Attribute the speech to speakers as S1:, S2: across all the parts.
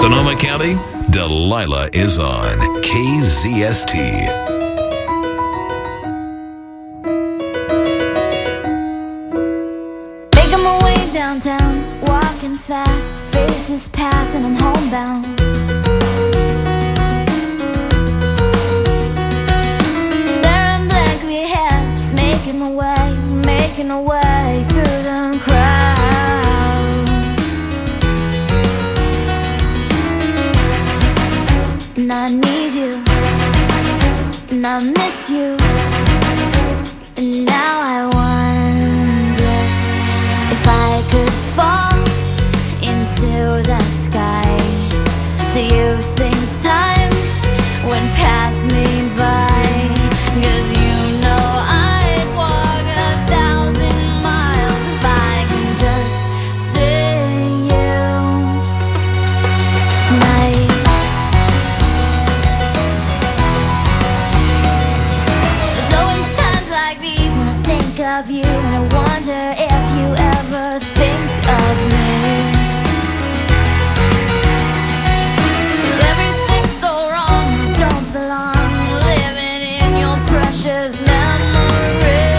S1: Sonoma County, Delilah is on KZST.
S2: Making my way downtown, walking fast, faces pass and I'm homebound. Staring blankly ahead, just making my way through the crowd. And I need you, and I miss you, and now I wonder if I could fall into the sky. Do you think time would pass me by? 'Cause you know I'd walk 1,000 miles if I can just see you tonight. There's always times like these when I think of you, and I wonder if you ever think of me. 'Cause everything's so wrong and I don't belong, living in your precious memory.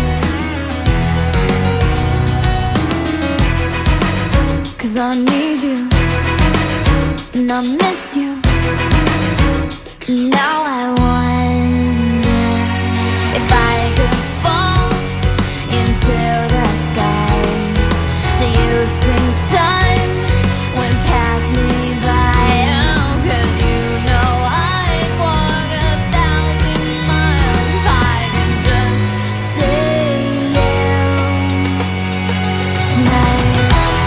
S2: 'Cause I need you, and I miss you, and now I wonder if I could fall into the sky. Do you think time would pass me by? Oh, 'cause you know I'd walk 1,000 miles if I could just see you tonight.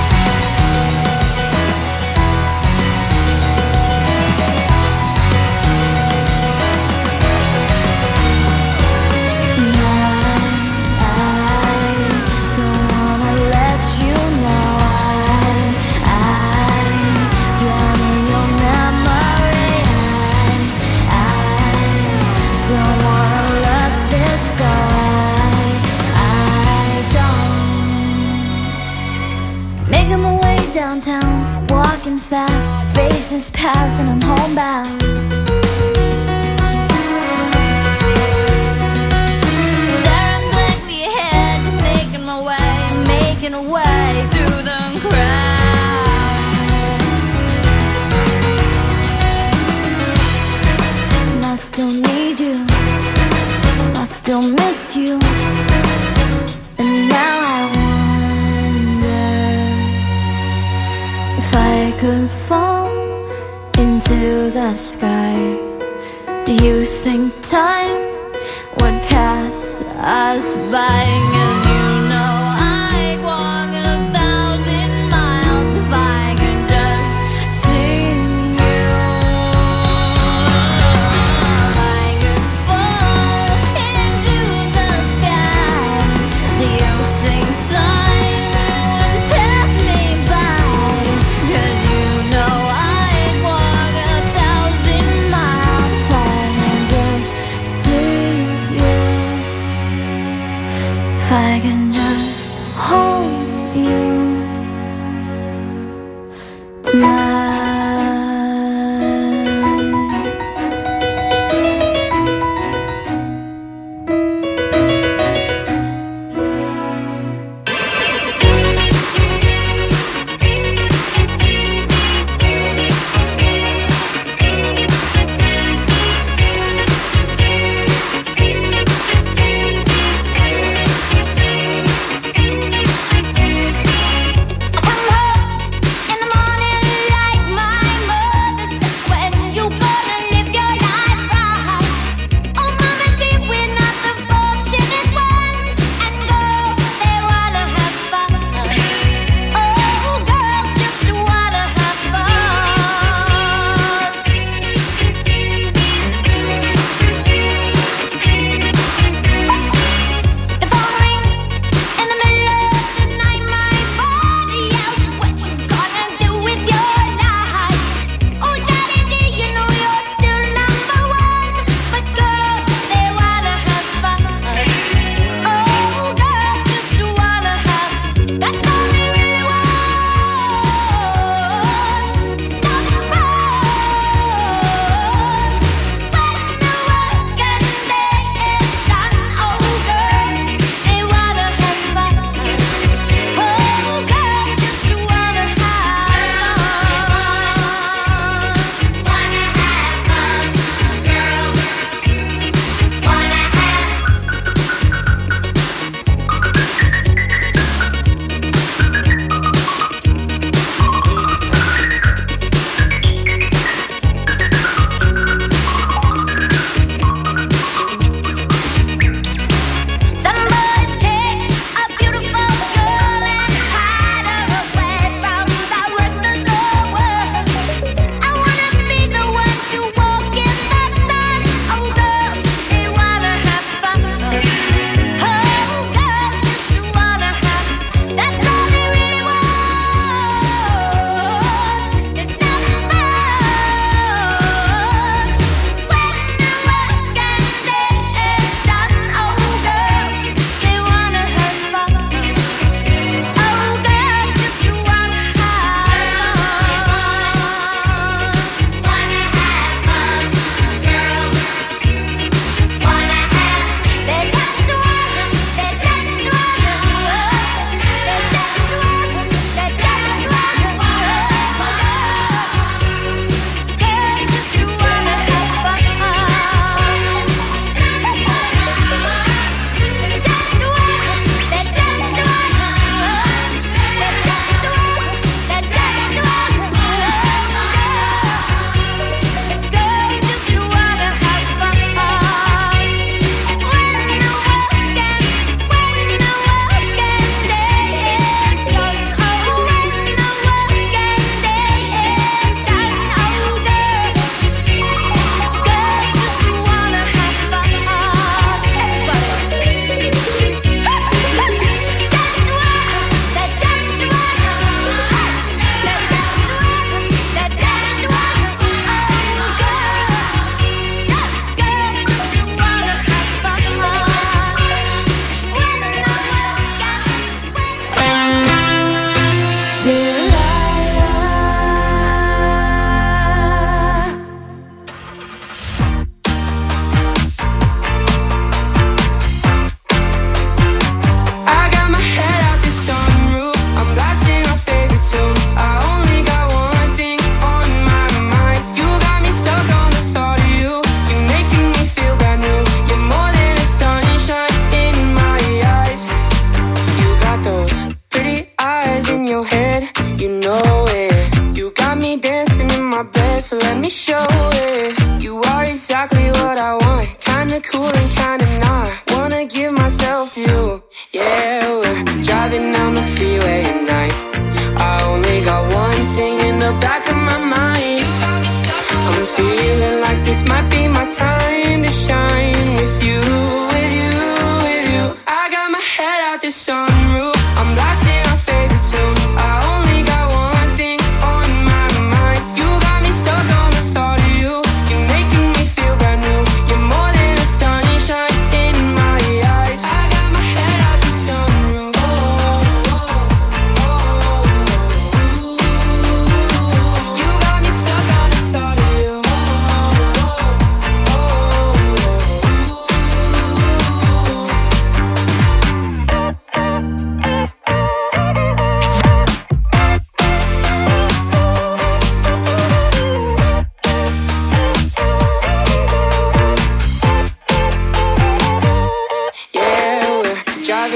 S2: Making my way downtown, walking fast, faces pass and I'm homebound. Staring blankly ahead, just making my way through the crowd. And I still need you, I still miss you, and now I wonder if I could fall into the sky. Do you think time would pass us by? 'Cause you know I'd walk 1,000 miles if I could just see you. If I could fall into the sky, do you think time would pass me by? 'Cause you know I'd walk 1,000 miles if I could just see you. If I can just hold you tonight.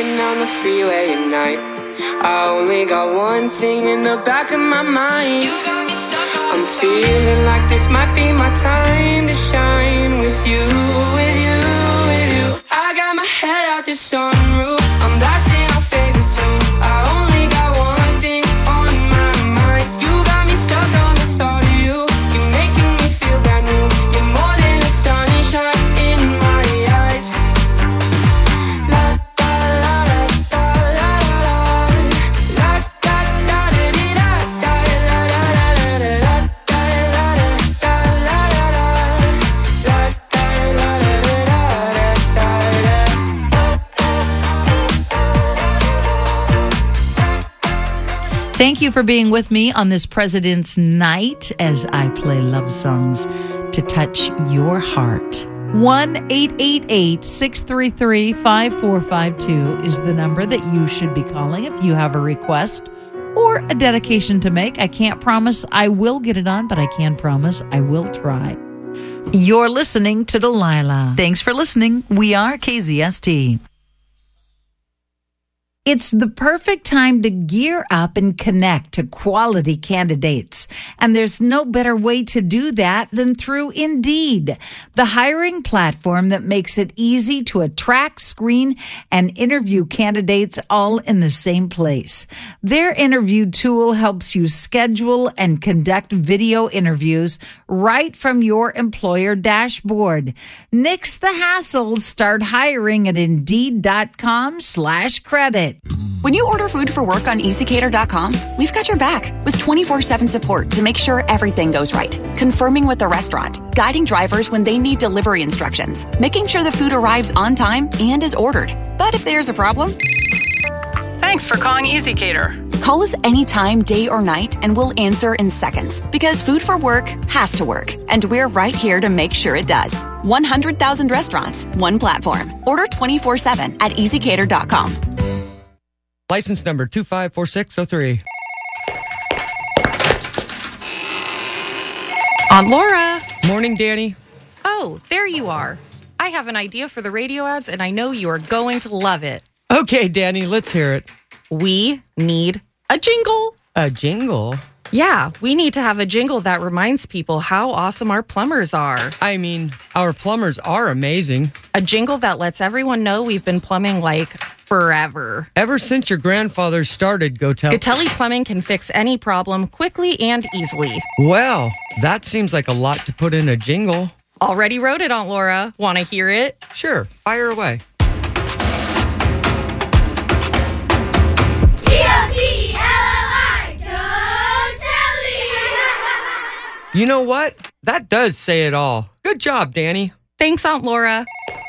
S3: driving down the freeway at night. I only got one thing in the back of my mind. I'm feeling like this might be my time to shine with you, with you, with you. I got my head out the sunroof, I'm blasting our favorite tunes. I only got one thing on my mind. You got me stuck on the thought of you. You're making me feel brand new. You're more than a sunshine in my eyes. La da la da da la la la da da da da da da la la la la
S4: Thank you for being with me on this President's Night as I play love songs to touch your heart. 1-888-633-5452 is the number that you should be calling if you have a request or a dedication to make. I can't promise I will get it on, but I can promise I will try. You're listening to Delilah. Thanks for listening. We are KZST. It's the perfect time to gear up and connect to quality candidates. And there's no better way to do that than through Indeed, the hiring platform that makes it easy to attract, screen, and interview candidates all in the same place. Their interview tool helps you schedule and conduct video interviews right from your employer dashboard. Nix the hassle. Start hiring at Indeed.com/credit.
S5: When you order food for work on EasyCater.com, we've got your back with 24/7 support to make sure everything goes right. Confirming with the restaurant, guiding drivers when they need delivery instructions, making sure the food arrives on time and is ordered. But if there's a problem...
S6: Thanks for calling EasyCater.
S5: Call us anytime, day or night, and we'll answer in seconds. Because food for work has to work. And we're right here to make sure it does. 100,000 restaurants, one platform. Order 24/7 at EasyCater.com.
S7: License number 254603.
S6: Aunt Laura.
S7: Morning, Danny.
S6: Oh, there you are. I have an idea for the radio ads, and I know you are going to love it.
S7: Okay, Danny, let's hear it.
S6: We need a jingle.
S7: A jingle?
S6: Yeah, we need to have a jingle that reminds people how awesome our plumbers are.
S7: I mean, our plumbers are amazing.
S6: A jingle that lets everyone know we've been plumbing like forever.
S7: Ever since your grandfather started,
S6: Gatelli Plumbing can fix any problem quickly and easily.
S7: Well, that seems like a lot to put in a jingle.
S6: Already wrote it, Aunt Laura. Want to hear it?
S7: Sure, fire away. You know what? That does say it all. Good job, Danny.
S6: Thanks, Aunt Laura.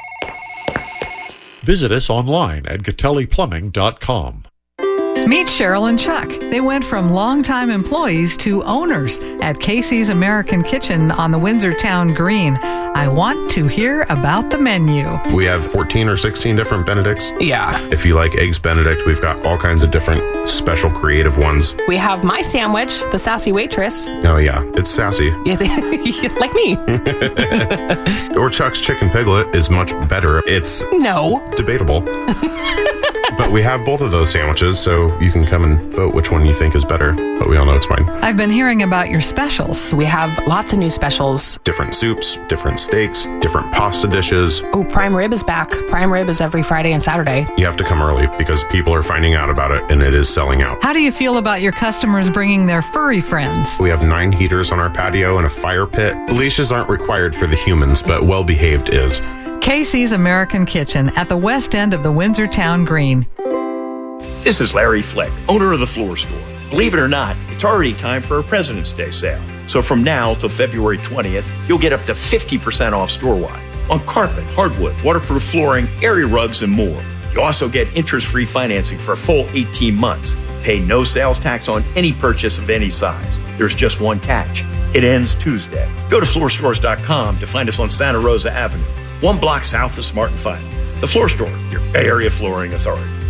S8: Visit us online at GatelliPlumbing.com.
S9: Meet Cheryl and Chuck. They went from longtime employees to owners at Casey's American Kitchen on the Windsor Town Green. I want to hear about the menu.
S10: We have 14 or 16 different Benedicts.
S11: Yeah.
S10: If you like Eggs Benedict, we've got all kinds of different special creative ones.
S11: We have my sandwich, the Sassy Waitress.
S10: Oh, yeah. It's sassy.
S11: Like me.
S10: Or Chuck's Chicken Piglet is much better. It's debatable. But we have both of those sandwiches, so you can come and vote which one you think is better. But we all know it's mine.
S9: I've been hearing about your specials.
S11: We have lots of new specials.
S10: Different soups, different steaks, different pasta dishes.
S11: Oh, prime rib is back. Prime rib is every Friday and Saturday.
S10: You have to come early because people are finding out about it and it is selling out.
S9: How do you feel about your customers bringing their furry friends?
S10: We have 9 heaters on our patio and a fire pit. Leashes aren't required for the humans, but well-behaved is.
S9: Casey's American Kitchen at the west end of the Windsor Town Green.
S12: This is Larry Fleck, owner of The Floor Store. Believe it or not, it's already time for a President's Day sale. So from now till February 20th, you'll get up to 50% off store-wide on carpet, hardwood, waterproof flooring, area rugs, and more. You also get interest-free financing for a full 18 months. Pay no sales tax on any purchase of any size. There's just one catch. It ends Tuesday. Go to floorstores.com to find us on Santa Rosa Avenue, 1 block south of Smart and Final. The Floor Store, your Bay Area flooring authority.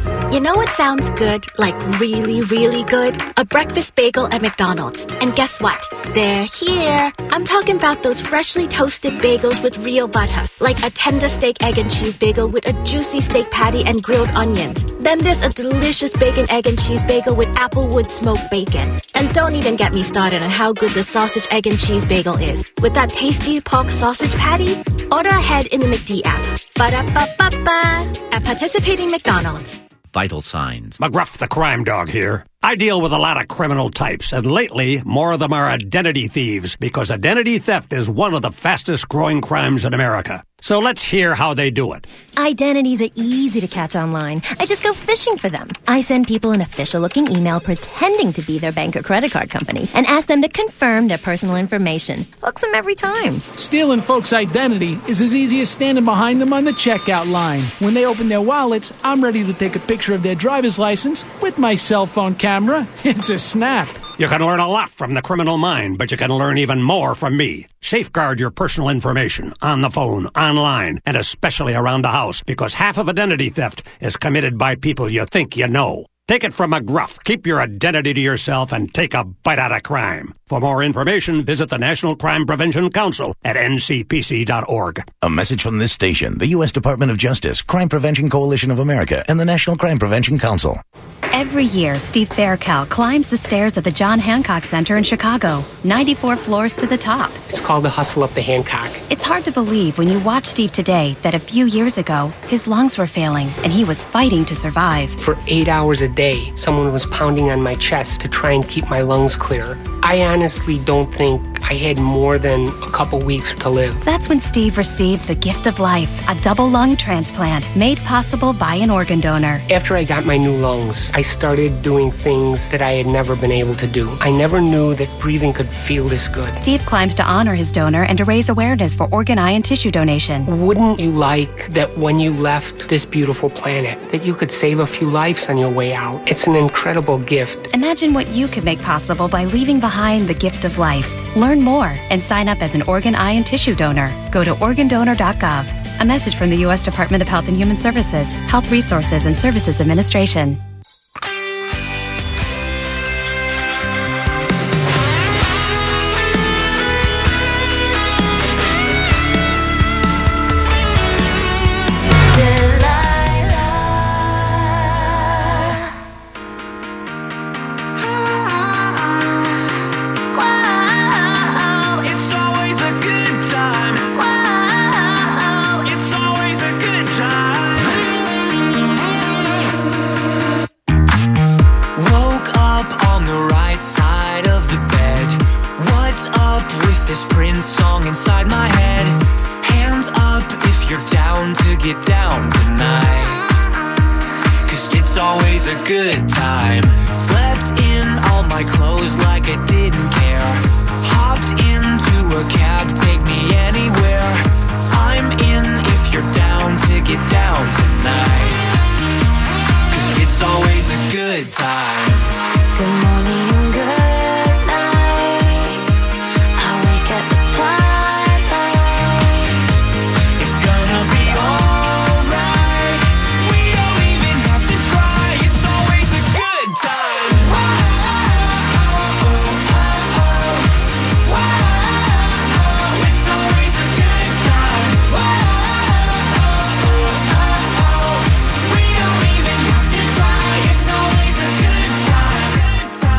S13: You know what sounds good, like really, really good? A breakfast bagel at McDonald's. And guess what? They're here. I'm talking about those freshly toasted bagels with real butter, like a tender steak, egg, and cheese bagel with a juicy steak patty and grilled onions. Then there's a delicious bacon, egg, and cheese bagel with applewood smoked bacon. And don't even get me started on how good the sausage, egg, and cheese bagel is. With that tasty pork sausage patty, order ahead in the McD app. Ba-da-ba-ba-ba. At participating McDonald's.
S14: Vital signs.
S15: McGruff the crime dog here. I deal with a lot of criminal types, and lately, more of them are identity thieves, because identity theft is one of the fastest growing crimes in America. So let's hear how they do it.
S16: Identities are easy to catch online. I just go fishing for them. I send people an official-looking email pretending to be their bank or credit card company and ask them to confirm their personal information. Hooks them every time.
S17: Stealing folks' identity is as easy as standing behind them on the checkout line. When they open their wallets, I'm ready to take a picture of their driver's license with my cell phone camera. It's a snap.
S15: You can learn a lot from the criminal mind, but you can learn even more from me. Safeguard your personal information on the phone, online, and especially around the house, because half of identity theft is committed by people you think you know. Take it from McGruff. Keep your identity to yourself and take a bite out of crime. For more information, visit the National Crime Prevention Council at ncpc.org.
S18: A message from this station, the U.S. Department of Justice, Crime Prevention Coalition of America, and the National Crime Prevention Council.
S19: Every year, Steve Faircal climbs the stairs at the John Hancock Center in Chicago, 94 floors to the top.
S20: It's called the Hustle Up the Hancock.
S19: It's hard to believe when you watch Steve today that a few years ago, his lungs were failing and he was fighting to survive.
S20: For 8 hours a day, someone was pounding on my chest to try and keep my lungs clear. I honestly don't think I had more than a couple weeks to live.
S19: That's when Steve received the gift of life, a double lung transplant made possible by an organ donor.
S20: After I got my new lungs, I started doing things that I had never been able to do. I never knew that breathing could feel this good.
S19: Steve climbs to honor his donor and to raise awareness for organ, eye, and tissue donation.
S20: Wouldn't you like that when you left this beautiful planet, that you could save a few lives on your way out? It's an incredible gift.
S19: Imagine what you could make possible by leaving behind the gift of life. Learn more and sign up as an organ, eye, and tissue donor. Go to organdonor.gov. A message from the U.S. Department of Health and Human Services, Health Resources and Services Administration.
S3: Get down tonight, 'cause it's always a good time. Slept in all my clothes like I didn't care. Hopped into a cab, take me anywhere. I'm in if you're down to get down tonight, 'cause it's always a good time. Good morning and good night. I wake at the twilight. It's gonna be alright. We don't even have to try. It's always a good time. It's always a good time. We don't even have to try. It's always a good time.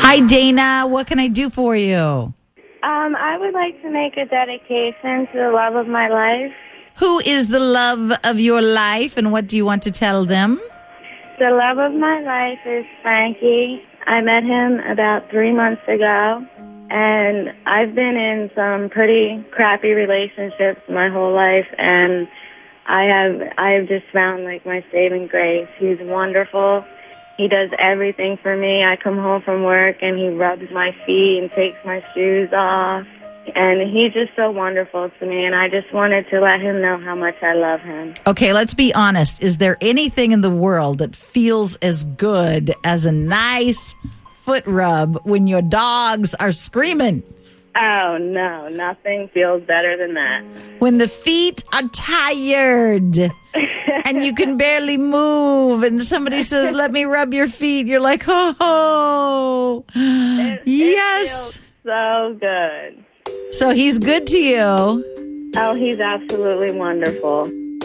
S4: Hi, Dana. What can I do for you?
S14: I would like to make a dedication to the love of my life.
S4: Who is the love of your life, and what do you want to tell them?
S14: The love of my life is Frankie. I met him about 3 months ago, and I've been in some pretty crappy relationships my whole life, and I have just found like my saving grace. He's wonderful. He does everything for me. I come home from work and he rubs my feet and takes my shoes off. And he's just so wonderful to me. And I just wanted to let him know how much I love him.
S4: Okay, let's be honest. Is there anything in the world that feels as good as a nice foot rub when your dogs are screaming?
S14: Oh, no. Nothing feels better than that.
S4: When the feet are tired and you can barely move and somebody says, let me rub your feet. You're like, oh, yes.
S14: It feels so good.
S4: So he's good to you.
S14: Oh, he's absolutely wonderful.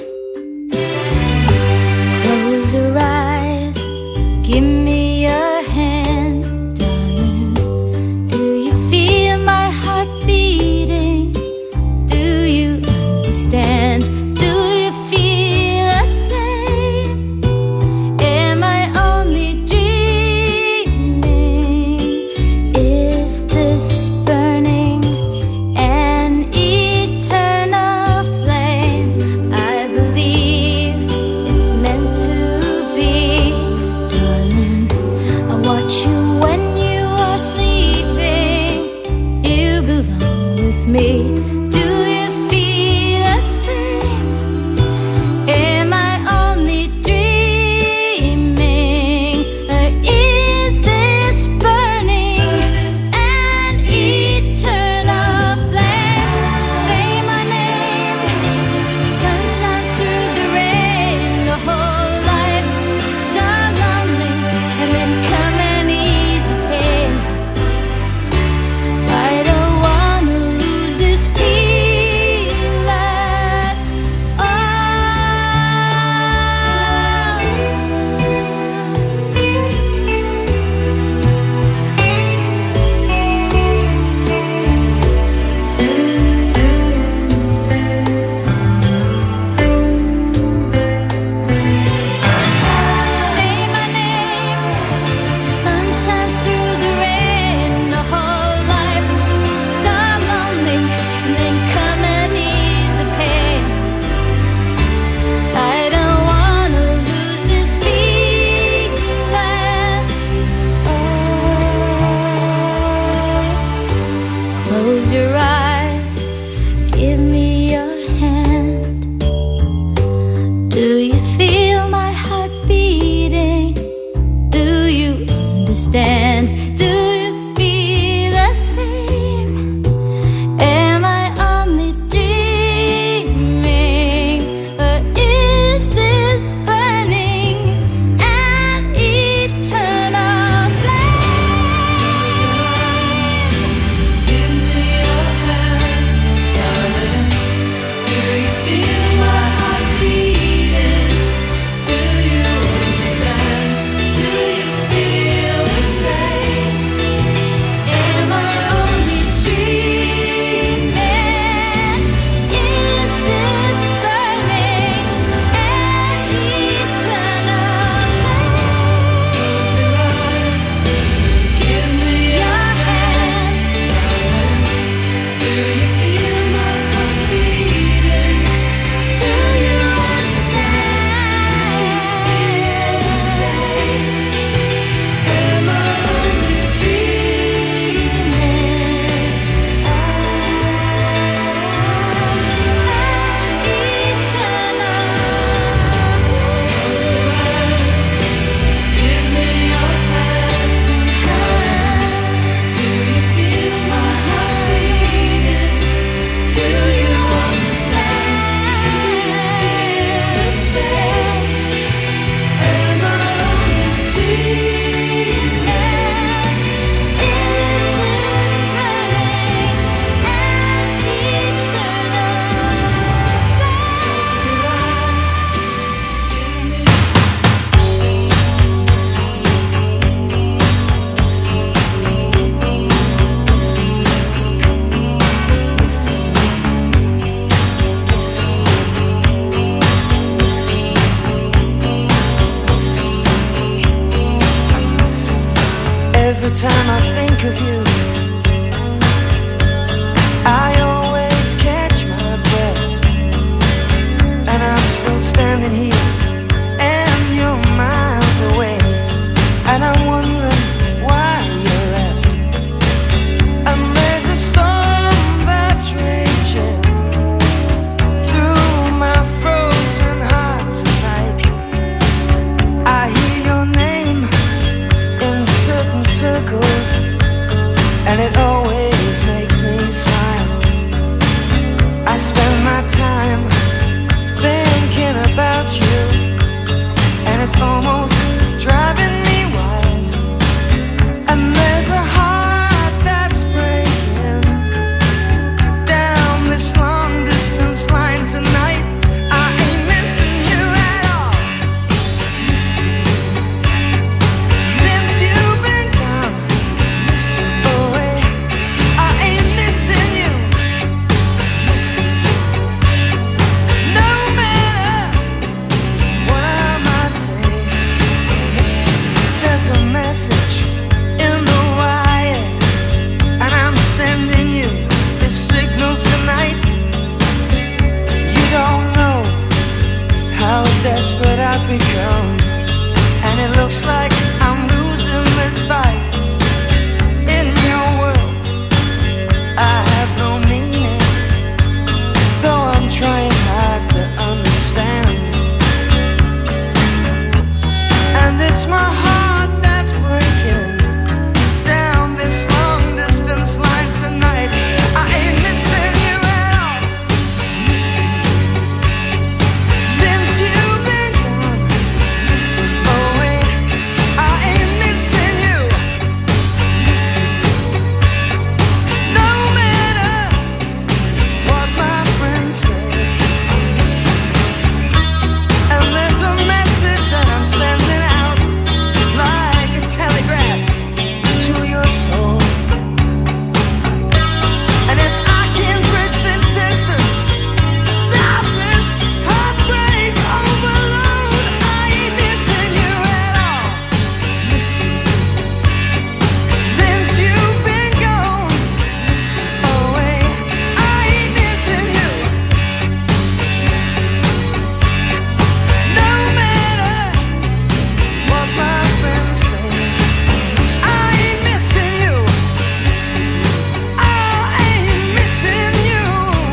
S2: Close your eyes. Give me your hand, darling. Do you feel my heart beating? Do you understand? Do you feel the same? Am I only dreaming? Is this burning an eternal flame? I
S3: every time I think of you, I always catch my breath, and I'm still standing here, and you're miles away, and I'm wondering why you left. And there's a storm that's raging through my frozen heart tonight. I hear your name in certain circles, and it always makes me smile. I spend my time thinking about you, and it's almost driving me wild. And there's a heart that's breaking down this long distance line tonight. I ain't missing you at all. Since you've been gone away, I ain't missing you. No matter what I might say, there's a message in the wire, and I'm sending you this signal tonight. You don't know how desperate I've become, and it looks like I'm losing this fight. In your world, I have no meaning, though I'm trying hard to understand. And it's my heart that's breaking down this long distance line tonight. I ain't missing you at all. Since you've been gone away, I ain't missing you. No matter what my friends say. And there's a message that I'm sending out like a telegraph to your soul. And if I can bridge this distance, stop this heartbreak overload, I ain't missing you at all. Since you've been gone away, I ain't missing you. No matter what my friends say, I ain't missing you. I ain't missing you.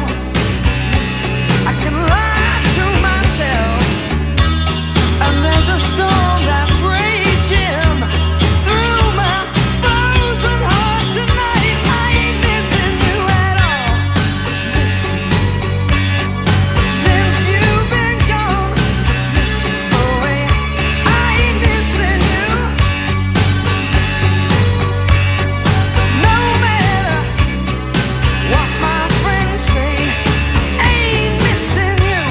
S3: I can lie to myself, and there's a storm that's raging through my frozen heart tonight. I ain't missing you at all. Since you've been gone away, I ain't missing you. No matter what my friends say, ain't missing you.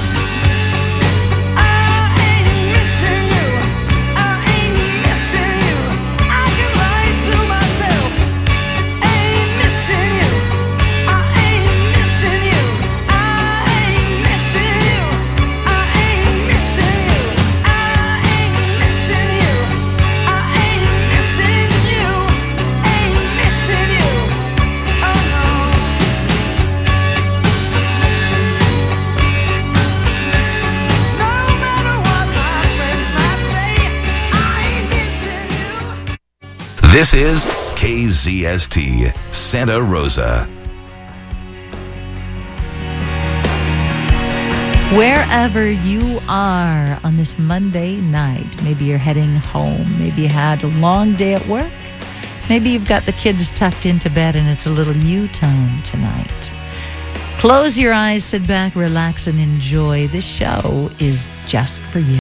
S3: I ain't missing you. I ain't missing you. I can lie to myself. Ain't missing you. I ain't missing you. I ain't missing you. I ain't missing you. I ain't missing you. I ain't missing you. Ain't missing you. Oh no. No matter what my friends might say, I ain't missing you.
S1: This is KZST Santa Rosa.
S4: Wherever you are on this Monday night, maybe you're heading home, maybe you had a long day at work, maybe you've got the kids tucked into bed and it's a little you time tonight. Close your eyes, sit back, relax, and enjoy. This show is just for you.